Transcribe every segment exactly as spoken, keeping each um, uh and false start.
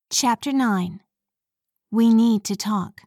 Chapter nine. We Need to Talk.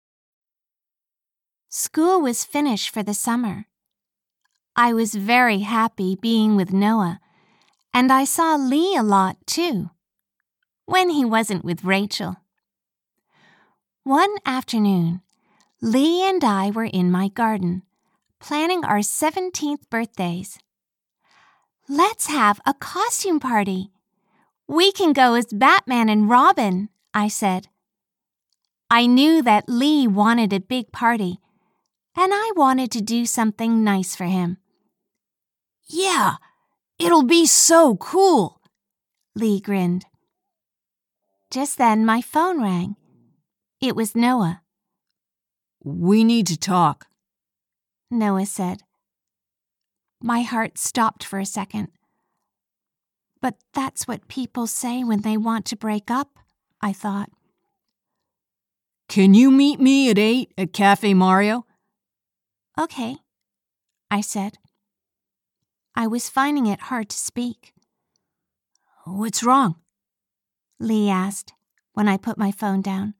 School was finished for the summer. I was very happy being with Noah, and I saw Lee a lot too, when he wasn't with Rachel. One afternoon, Lee and I were in my garden, planning our seventeenth birthdays. "Let's have a costume party. We can go as Batman and Robin," I said. I knew that Lee wanted a big party, and I wanted to do something nice for him. "Yeah, it'll be so cool," Lee grinned. Just then my phone rang. It was Noah. "We need to talk," Noah said. My heart stopped for a second. But that's what people say when they want to break up, I thought. "Can you meet me at eight at Cafe Mario?" "Okay," I said. I was finding it hard to speak. "What's wrong?" Lee asked when I put my phone down.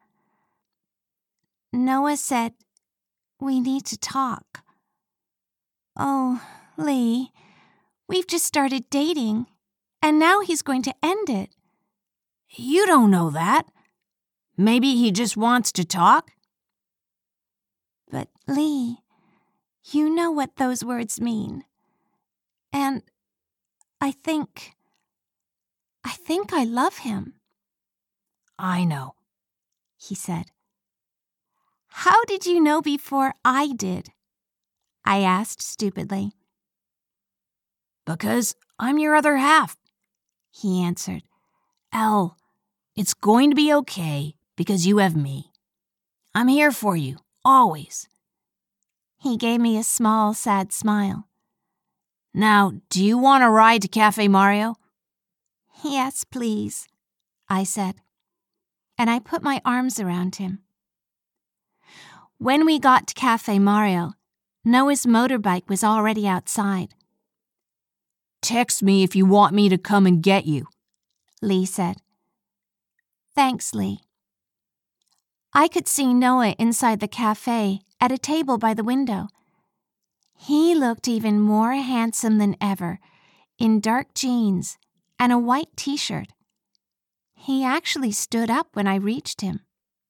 Noah said, "We need to talk." "Oh, Lee, we've just started dating, and now he's going to end it." "You don't know that. Maybe he just wants to talk." "But Lee, you know what those words mean. And I think, I think I love him." "I know," he said. "How did you know before I did?" I asked stupidly. "Because I'm your other half," he answered. "Elle, it's going to be okay because you have me. I'm here for you, always." He gave me a small, sad smile. "Now, do you want a ride to Cafe Mario?" "Yes, please," I said, and I put my arms around him. When we got to Cafe Mario, Noah's motorbike was already outside. "Text me if you want me to come and get you," Lee said. "Thanks, Lee." I could see Noah inside the cafe at a table by the window. He looked even more handsome than ever, in dark jeans and a white t-shirt. He actually stood up when I reached him.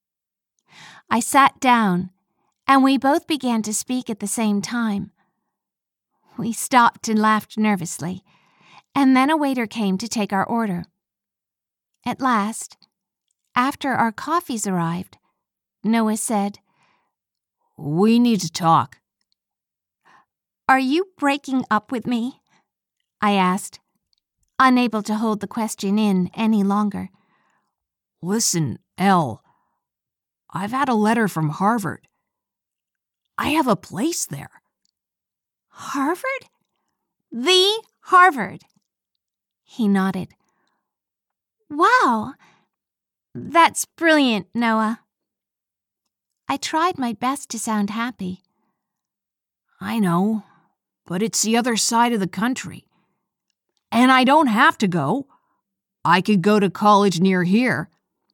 I sat down, and we both began to speak at the same time. We stopped and laughed nervously, and then a waiter came to take our order. At last, after our coffees arrived, Noah said, "We need to talk." "Are you breaking up with me?" I asked, unable to hold the question in any longer. "Listen, Elle, I've had a letter from Harvard. I have a place there." "Harvard? The Harvard?" He nodded. "Wow, that's brilliant, Noah." I tried my best to sound happy. "I know, but it's the other side of the country. And I don't have to go. I could go to college near here."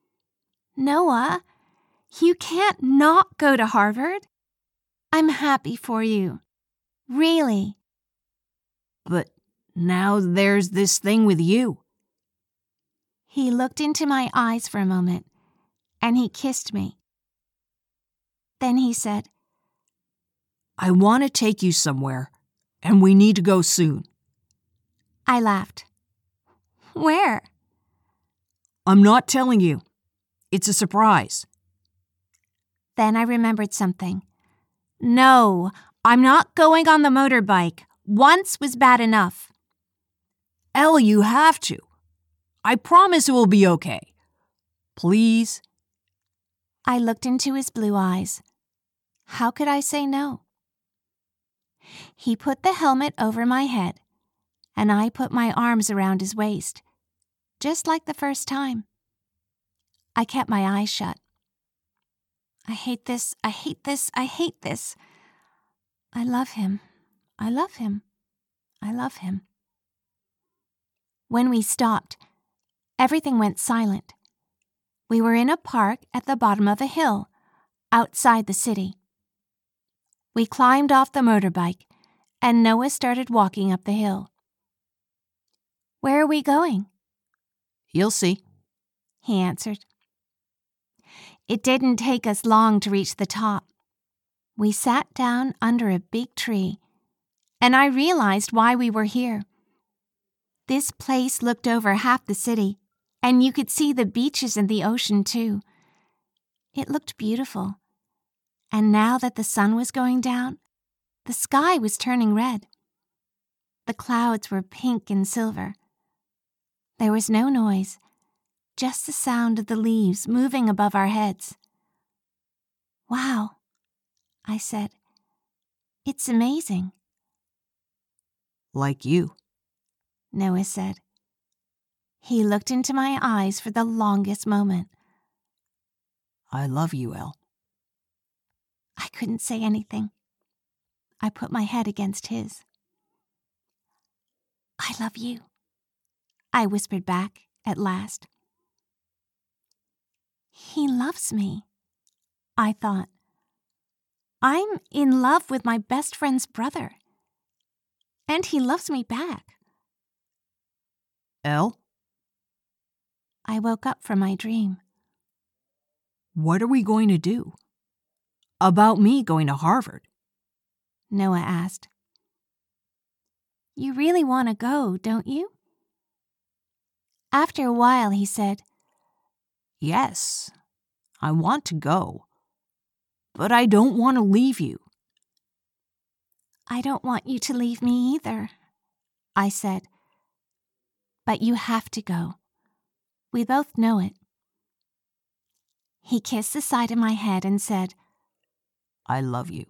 "Noah, you can't not go to Harvard. I'm happy for you. Really." "But now there's this thing with you." He looked into my eyes for a moment, and he kissed me. Then he said, "I want to take you somewhere, and we need to go soon." I laughed. "Where?" "I'm not telling you. It's a surprise." Then I remembered something. "No, I'm not going on the motorbike. Once was bad enough." "Elle, you have to. I promise it will be okay. Please." I looked into his blue eyes. How could I say no? He put the helmet over my head, and I put my arms around his waist, just like the first time. I kept my eyes shut. I hate this, I hate this, I hate this. I love him, I love him, I love him. When we stopped, everything went silent. We were in a park at the bottom of a hill, outside the city. We climbed off the motorbike, and Noah started walking up the hill. "Where are we going?" "You'll see," he answered. It didn't take us long to reach the top. We sat down under a big tree, and I realized why we were here. This place looked over half the city, and you could see the beaches and the ocean too. It looked beautiful, and now that the sun was going down, the sky was turning red. The clouds were pink and silver. There was no noise, just the sound of the leaves moving above our heads. "Wow," I said. "It's amazing." "Like you," Noah said. He looked into my eyes for the longest moment. "I love you, Elle." I couldn't say anything. I put my head against his. "I love you," I whispered back at last. He loves me, I thought. I'm in love with my best friend's brother. And he loves me back. "Elle?" I woke up from my dream. "What are we going to do? About me going to Harvard?" Noah asked. "You really want to go, don't you?" After a while, he said, "Yes, I want to go, but I don't want to leave you." "I don't want you to leave me either," I said. "But you have to go. We both know it." He kissed the side of my head and said, "I love you."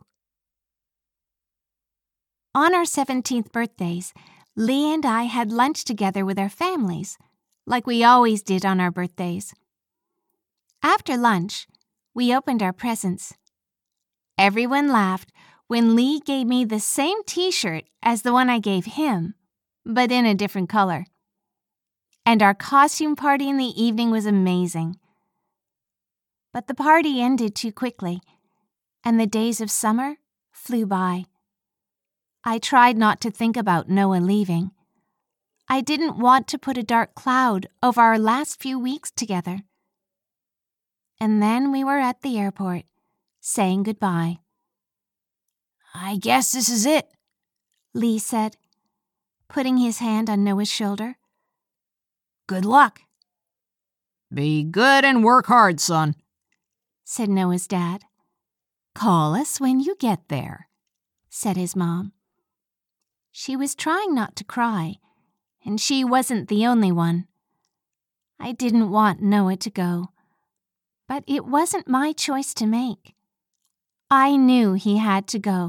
On our seventeenth birthdays, Lee and I had lunch together with our families, like we always did on our birthdays. After lunch, we opened our presents. Everyone laughed when Lee gave me the same t-shirt as the one I gave him, but in a different color. And our costume party in the evening was amazing. But the party ended too quickly, and the days of summer flew by. I tried not to think about Noah leaving. I didn't want to put a dark cloud over our last few weeks together. And then we were at the airport, saying goodbye. "I guess this is it," Lee said, putting his hand on Noah's shoulder. "Good luck." "Be good and work hard, son," said Noah's dad. "Call us when you get there," said his mom. She was trying not to cry, and she wasn't the only one. I didn't want Noah to go, but it wasn't my choice to make. I knew he had to go.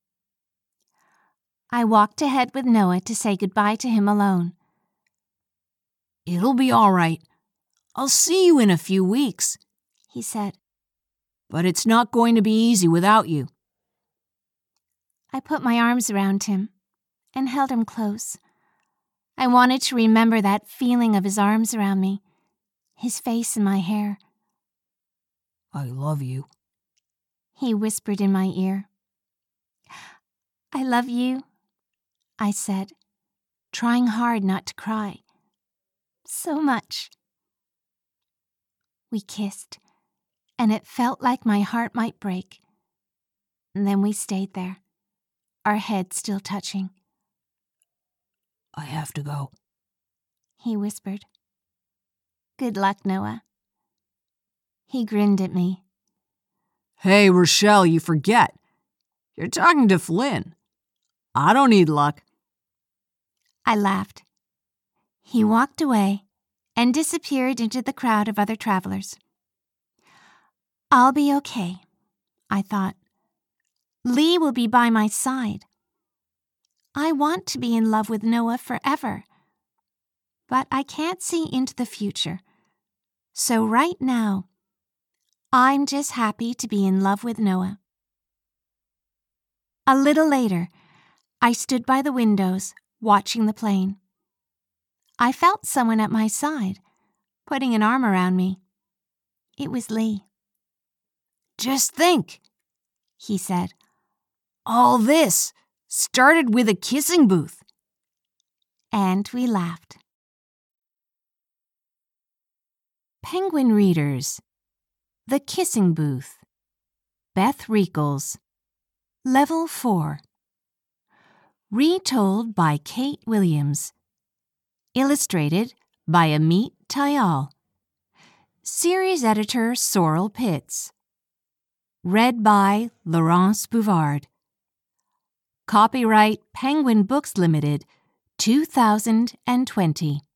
I walked ahead with Noah to say goodbye to him alone. "It'll be all right. I'll see you in a few weeks," he said. "But it's not going to be easy without you." I put my arms around him and held him close. I wanted to remember that feeling of his arms around me, his face in my hair. "I love you," he whispered in my ear. "I love you," I said, trying hard not to cry. "So much." We kissed, and it felt like my heart might break. And then we stayed there, our heads still touching. "I have to go," he whispered. "Good luck, Noah." He grinned at me. "Hey, Rochelle, you forget. You're talking to Flynn. I don't need luck." I laughed. He walked away and disappeared into the crowd of other travelers. I'll be okay, I thought. Lee will be by my side. I want to be in love with Noah forever. But I can't see into the future. So right now, I'm just happy to be in love with Noah. A little later, I stood by the windows, watching the plane. I felt someone at my side, putting an arm around me. It was Lee. Just think, he said. All this started with a kissing booth. And we laughed. Penguin Readers. The Kissing Booth. Beth Riekels. Level four. Retold by Kate Williams. Illustrated by Amit Tayal. Series editor Sorrel Pitts. Read by Laurence Bouvard. Copyright Penguin Books Limited, two thousand twenty.